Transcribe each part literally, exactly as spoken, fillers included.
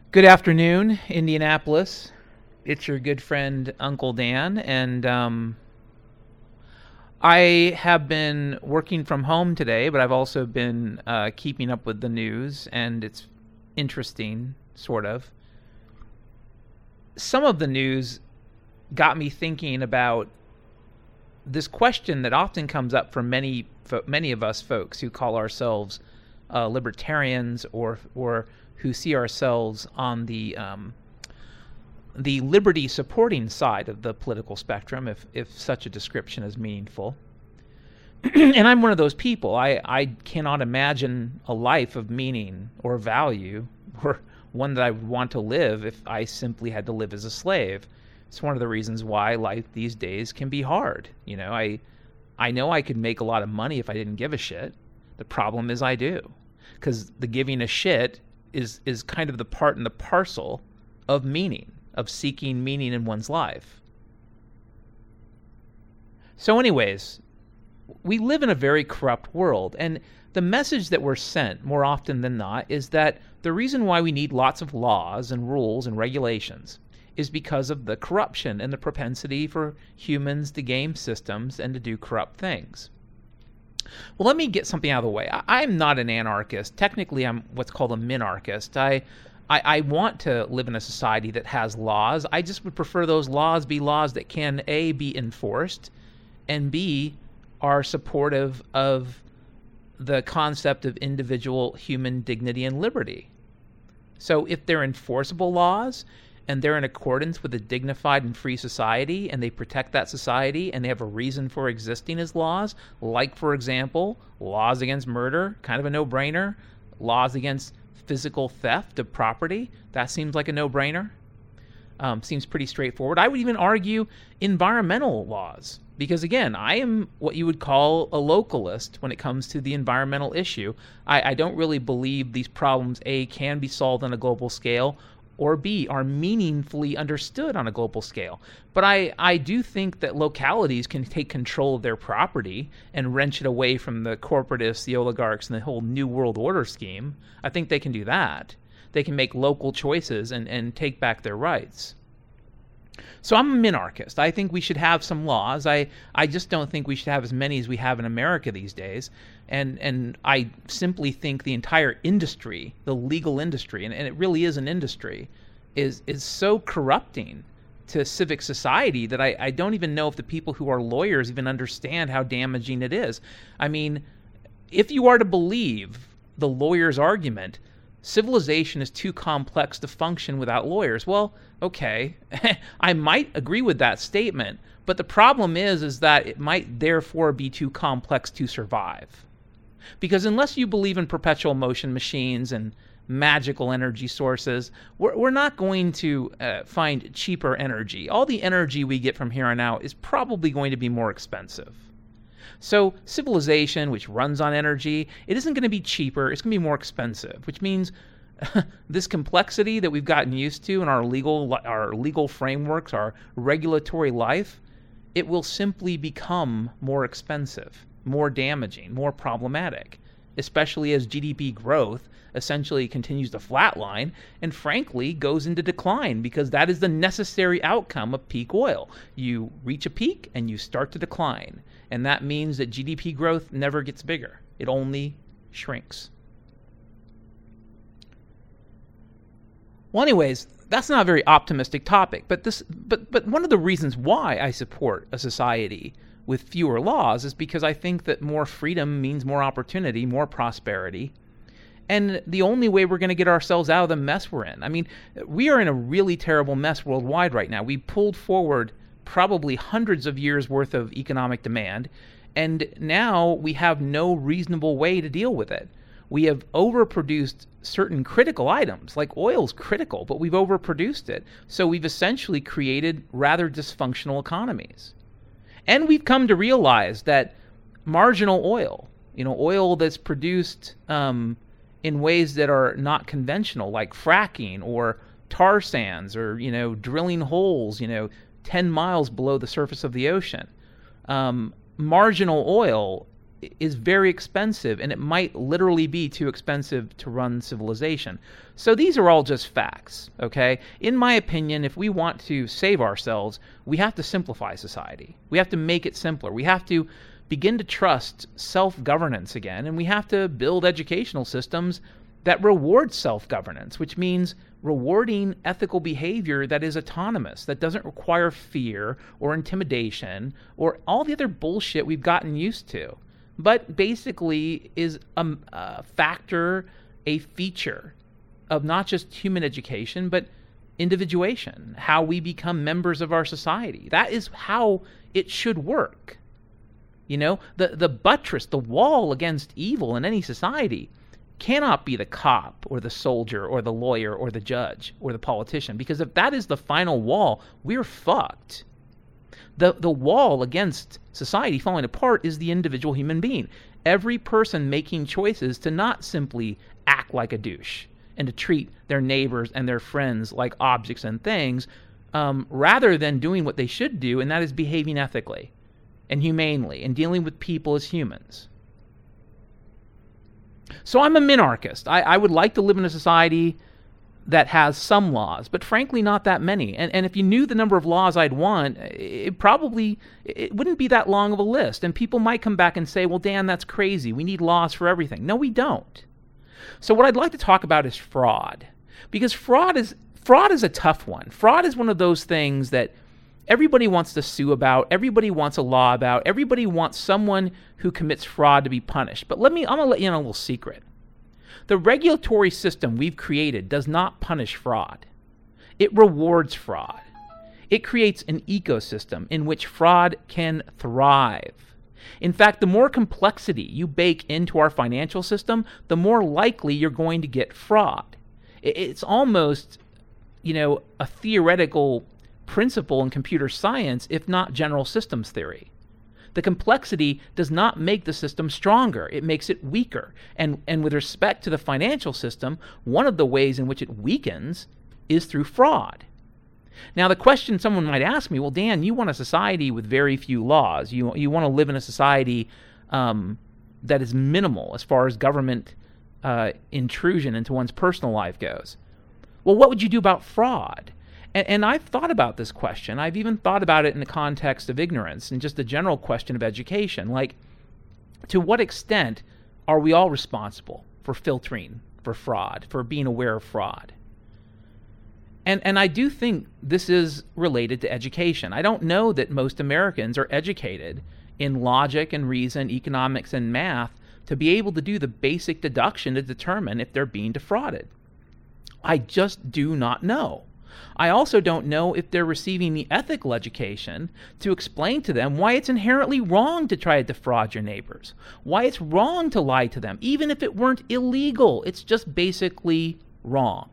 Good afternoon, Indianapolis. It's your good friend Uncle Dan, and um, I have been working from home today, but I've also been uh, keeping up with the news, and it's interesting, sort of. Some of the news got me thinking about this question that often comes up for many many of us folks who call ourselves uh, libertarians or or who see ourselves on the um, the liberty supporting side of the political spectrum, if if such a description is meaningful. And I'm one of those people. I, I cannot imagine a life of meaning or value, or one that I would want to live if I simply had to live as a slave. It's one of the reasons why life these days can be hard. You know, I I know I could make a lot of money if I didn't give a shit. The problem is I do. Because the giving a shit is is kind of the part and the parcel of meaning, of seeking meaning in one's life. So anyways, we live in a very corrupt world, and the message that we're sent more often than not is that the reason why we need lots of laws and rules and regulations is because of the corruption and the propensity for humans to game systems and to do corrupt things. Well, let me get something out of the way. I, I'm not an anarchist. Technically, I'm what's called a minarchist. I, I I want to live in a society that has laws. I just would prefer those laws be laws that can, A, be enforced, and B, are supportive of the concept of individual human dignity and liberty. So if they're enforceable laws, and they're in accordance with a dignified and free society, and they protect that society, and they have a reason for existing as laws, like, for example, laws against murder, kind of a no-brainer, laws against physical theft of property, that seems like a no-brainer, um, seems pretty straightforward. I would even argue environmental laws, because again, I am what you would call a localist when it comes to the environmental issue. I, I don't really believe these problems, A, can be solved on a global scale, or B, are meaningfully understood on a global scale. But I, I do think that localities can take control of their property and wrench it away from the corporatists, the oligarchs, and the whole New World Order scheme. I think they can do that. They can make local choices and, and take back their rights. So I'm a minarchist. I think we should have some laws. I, I just don't think we should have as many as we have in America these days. And and I simply think the entire industry, the legal industry, and, and it really is an industry, is is so corrupting to civic society that I, I don't even know if the people who are lawyers even understand how damaging it is. I mean, if you are to believe the lawyer's argument, civilization is too complex to function without lawyers. Well, okay, I might agree with that statement, but the problem is, is that it might therefore be too complex to survive. Because unless you believe in perpetual motion machines and magical energy sources, we're, we're not going to uh, find cheaper energy. All the energy we get from here on out is probably going to be more expensive. So civilization, which runs on energy, it isn't going to be cheaper, it's going to be more expensive, which means this complexity that we've gotten used to in our legal our legal frameworks, our regulatory life, it will simply become more expensive, more damaging, more problematic, especially as G D P growth essentially continues to flatline and frankly goes into decline, because that is the necessary outcome of peak oil. You reach a peak and you start to decline, and that means that G D P growth never gets bigger. It only shrinks. Well, anyways, that's not a very optimistic topic, but this but but one of the reasons why I support a society with fewer laws is because I think that more freedom means more opportunity, more prosperity. And the only way we're going to get ourselves out of the mess we're in. I mean, we are in a really terrible mess worldwide right now. We pulled forward probably hundreds of years worth of economic demand, and now we have no reasonable way to deal with it. We have overproduced certain critical items, like oil's critical, but we've overproduced it. So we've essentially created rather dysfunctional economies. And we've come to realize that marginal oil, you know, oil that's produced um, in ways that are not conventional, like fracking or tar sands or, you know, drilling holes, you know, ten miles below the surface of the ocean. Um, marginal oil is very expensive, and it might literally be too expensive to run civilization. So these are all just facts, okay? In my opinion, if we want to save ourselves, we have to simplify society. We have to make it simpler. We have to begin to trust self-governance again, and we have to build educational systems that reward self-governance, which means rewarding ethical behavior that is autonomous, that doesn't require fear or intimidation or all the other bullshit we've gotten used to, but basically is a, a factor, a feature of not just human education, but individuation, how we become members of our society. That is how it should work. You know, the, the buttress, the wall against evil in any society cannot be the cop or the soldier or the lawyer or the judge or the politician, because if that is the final wall, we're fucked. The, the wall against society falling apart is the individual human being. Every person making choices to not simply act like a douche and to treat their neighbors and their friends like objects and things, um, rather than doing what they should do, and that is behaving ethically and humanely and dealing with people as humans. So I'm a minarchist. I, I would like to live in a society that has some laws, but frankly not that many. And and if you knew the number of laws I'd want, it probably it wouldn't be that long of a list. And people might come back and say, well, Dan, that's crazy. We need laws for everything. No, we don't. So what I'd like to talk about is fraud. Because fraud is fraud is a tough one. Fraud is one of those things that everybody wants to sue about, everybody wants a law about, everybody wants someone who commits fraud to be punished. But let me, I'm going to let you in on a little secret. The regulatory system we've created does not punish fraud. It rewards fraud. It creates an ecosystem in which fraud can thrive. In fact, the more complexity you bake into our financial system, the more likely you're going to get fraud. It's almost, you know, a theoretical principle in computer science, if not general systems theory. The complexity does not make the system stronger. It makes it weaker. And, and with respect to the financial system, one of the ways in which it weakens is through fraud. Now, the question someone might ask me, well, Dan, you want a society with very few laws. You, you want to live in a society um, that is minimal as far as government uh, intrusion into one's personal life goes. Well, what would you do about fraud? And, and I've thought about this question. I've even thought about it in the context of ignorance and just the general question of education. Like, to what extent are we all responsible for filtering, for fraud, for being aware of fraud? And and I do think this is related to education. I don't know that most Americans are educated in logic and reason, economics and math to be able to do the basic deduction to determine if they're being defrauded. I just do not know. I also don't know if they're receiving the ethical education to explain to them why it's inherently wrong to try to defraud your neighbors, why it's wrong to lie to them, even if it weren't illegal. It's just basically wrong.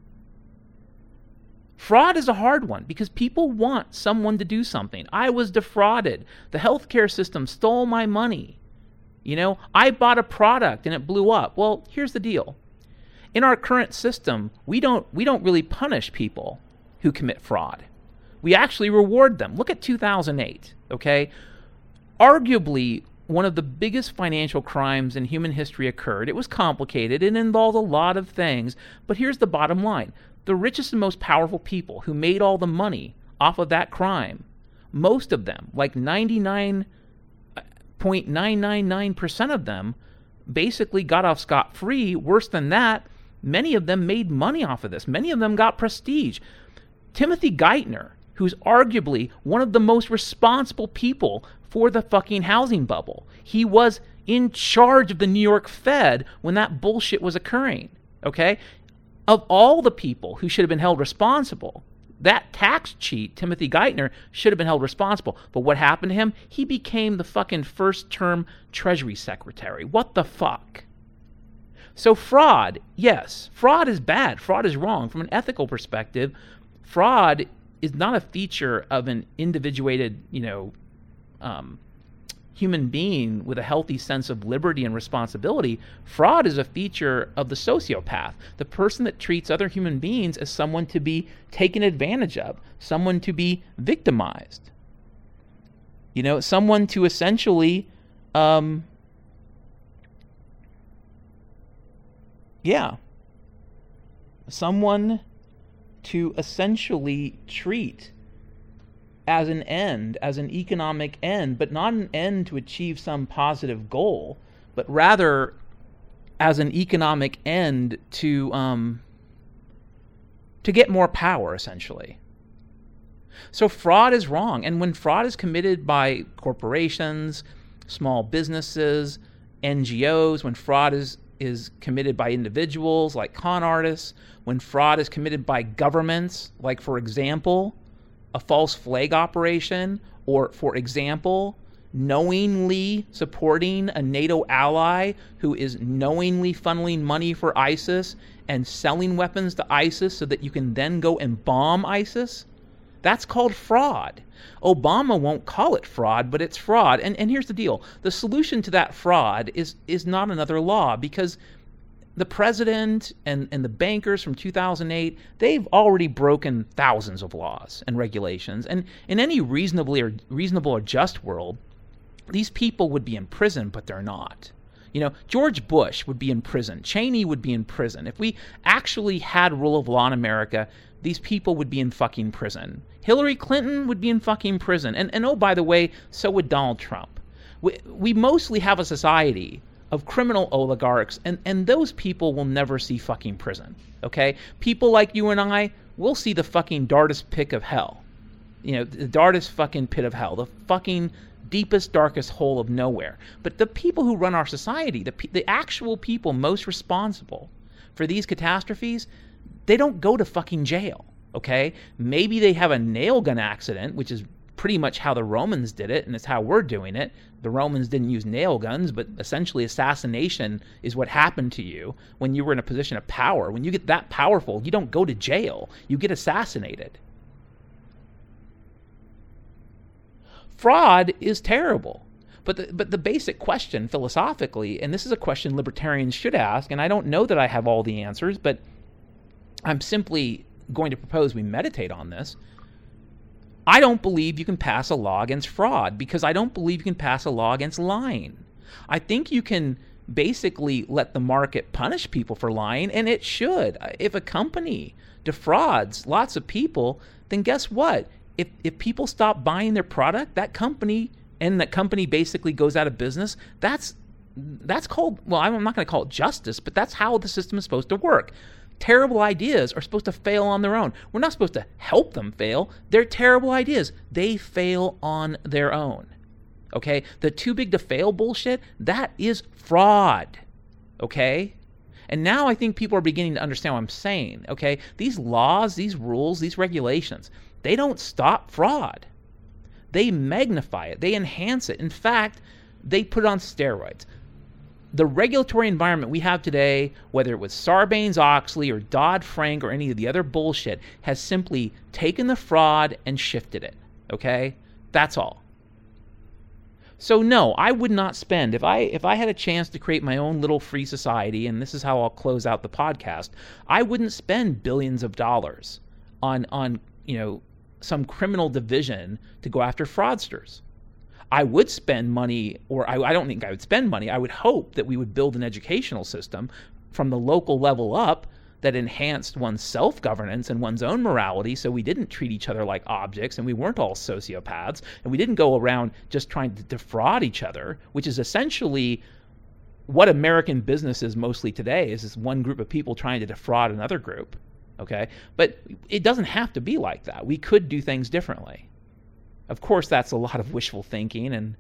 Fraud is a hard one because people want someone to do something. I was defrauded. The healthcare system stole my money. You know, I bought a product and it blew up. Well, here's the deal. In our current system, we don't we don't really punish people who commit fraud. We actually reward them. Look at two thousand eight, okay? Arguably, one of the biggest financial crimes in human history occurred. It was complicated. It involved a lot of things. But here's the bottom line. The richest and most powerful people who made all the money off of that crime, most of them, like ninety-nine point nine nine nine percent of them, basically got off scot-free. Worse than that, many of them made money off of this. Many of them got prestige. Timothy Geithner, who's arguably one of the most responsible people for the fucking housing bubble. He was in charge of the New York Fed when that bullshit was occurring, okay? Of all the people who should have been held responsible, that tax cheat, Timothy Geithner, should have been held responsible. But what happened to him? He became the fucking first-term Treasury Secretary. What the fuck? So fraud, yes, fraud is bad. Fraud is wrong. From an ethical perspective, fraud is not a feature of an individuated, you know, um, human being with a healthy sense of liberty and responsibility. Fraud is a feature of the sociopath, the person that treats other human beings as someone to be taken advantage of, someone to be victimized. You know, someone to essentially um, Yeah. Someone to essentially treat as an end, as an economic end, but not an end to achieve some positive goal, but rather as an economic end to um, to get more power, essentially. So fraud is wrong. And when fraud is committed by corporations, small businesses, N G Os, when fraud is, is committed by individuals like con artists, when fraud is committed by governments, like, for example, a false flag operation, or, for example, knowingly supporting a NATO ally who is knowingly funneling money for ISIS and selling weapons to ISIS so that you can then go and bomb ISIS, that's called fraud. Obama won't call it fraud, but it's fraud. And and here's the deal. The solution to that fraud is is not another law, because the president and, and the bankers from two thousand eight, they've already broken thousands of laws and regulations. And in any reasonably or reasonable or just world, these people would be in prison, but they're not. You know, George Bush would be in prison. Cheney would be in prison. If we actually had rule of law in America, these people would be in fucking prison. Hillary Clinton would be in fucking prison. And, and oh, by the way, so would Donald Trump. We, we mostly have a society of criminal oligarchs, and, and those people will never see fucking prison, okay? People like you and I will see the fucking darkest pit of hell. You know, the darkest fucking pit of hell, the fucking deepest, darkest hole of nowhere. But the people who run our society, the the actual people most responsible for these catastrophes, they don't go to fucking jail, okay? Maybe they have a nail gun accident, which is pretty much how the Romans did it, and it's how we're doing it. The Romans didn't use nail guns, but essentially assassination is what happened to you when you were in a position of power. When you get that powerful, you don't go to jail. You get assassinated. Fraud is terrible. But the, but the basic question philosophically, and this is a question libertarians should ask, and I don't know that I have all the answers, but I'm simply going to propose we meditate on this. I don't believe you can pass a law against fraud, because I don't believe you can pass a law against lying. I think you can basically let the market punish people for lying, and it should. If a company defrauds lots of people, then guess what? If if people stop buying their product, that company, and that company basically goes out of business, that's that's called, well, I'm not going to call it justice, but that's how the system is supposed to work. Terrible ideas are supposed to fail on their own. We're not supposed to help them fail. They're terrible ideas. They fail on their own. Okay? The too big to fail bullshit, that is fraud. Okay? And now I think people are beginning to understand what I'm saying. Okay? These laws, these rules, these regulations, they don't stop fraud. They magnify it. They enhance it. In fact, they put it on steroids. The regulatory environment we have today, whether it was Sarbanes-Oxley or Dodd-Frank or any of the other bullshit, has simply taken the fraud and shifted it, okay? That's all. So no, I would not spend, if I if I had a chance to create my own little free society, and this is how I'll close out the podcast, I wouldn't spend billions of dollars on, on you know, some criminal division to go after fraudsters. I would spend money, or I, I don't think I would spend money. I would hope that we would build an educational system from the local level up that enhanced one's self-governance and one's own morality, so we didn't treat each other like objects and we weren't all sociopaths, and we didn't go around just trying to defraud each other, which is essentially what American business is mostly today, is this one group of people trying to defraud another group, okay? But it doesn't have to be like that. We could do things differently. Of course, that's a lot of wishful thinking, and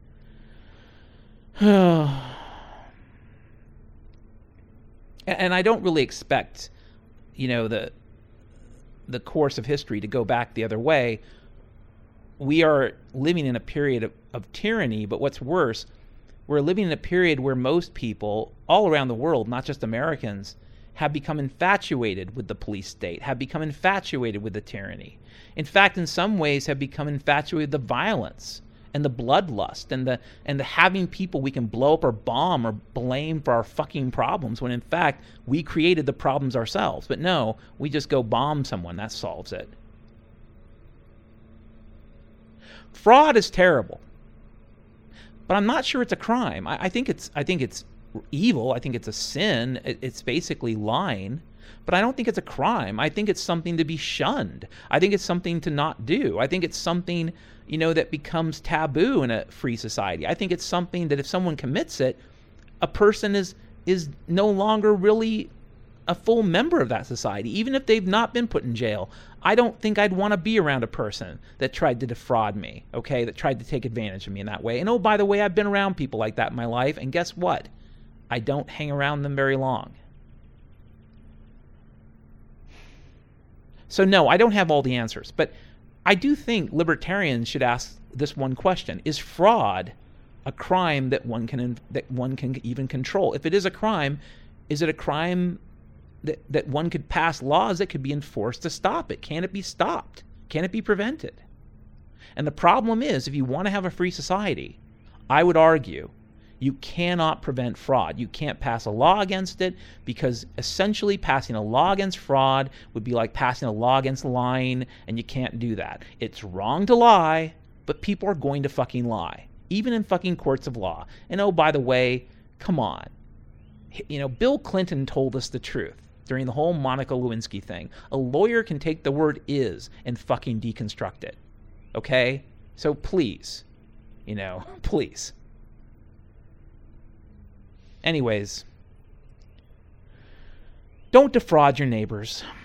and I don't really expect, you know, the the course of history to go back the other way. We are living in a period of, of tyranny, but what's worse, we're living in a period where most people all around the world, not just Americans, have become infatuated with the police state, have become infatuated with the tyranny. In fact, in some ways have become infatuated with the violence and the bloodlust and the and the having people we can blow up or bomb or blame for our fucking problems, when in fact we created the problems ourselves. But no, we just go bomb someone, that solves it. Fraud is terrible, but I'm not sure it's a crime. I, I think it's I think it's evil. I think it's a sin. It's basically lying. But I don't think it's a crime. I think it's something to be shunned. I think it's something to not do. I think it's something, you know, that becomes taboo in a free society. I think it's something that if someone commits it, a person is is no longer really a full member of that society, even if they've not been put in jail. I don't think I'd want to be around a person that tried to defraud me, okay, that tried to take advantage of me in that way. And oh, by the way, I've been around people like that in my life, and guess what? I don't hang around them very long. So no, I don't have all the answers, but I do think libertarians should ask this one question: is fraud a crime that one can that one can even control? If it is a crime, is it a crime that, that one could pass laws that could be enforced to stop it? Can it be stopped? Can it be prevented? And the problem is, if you want to have a free society, I would argue you cannot prevent fraud. You can't pass a law against it, because essentially passing a law against fraud would be like passing a law against lying, and you can't do that. It's wrong to lie, but people are going to fucking lie, even in fucking courts of law. And oh, by the way, come on. You know, Bill Clinton told us the truth during the whole Monica Lewinsky thing. A lawyer can take the word is and fucking deconstruct it. Okay? So please, you know, please. Anyways, don't defraud your neighbors.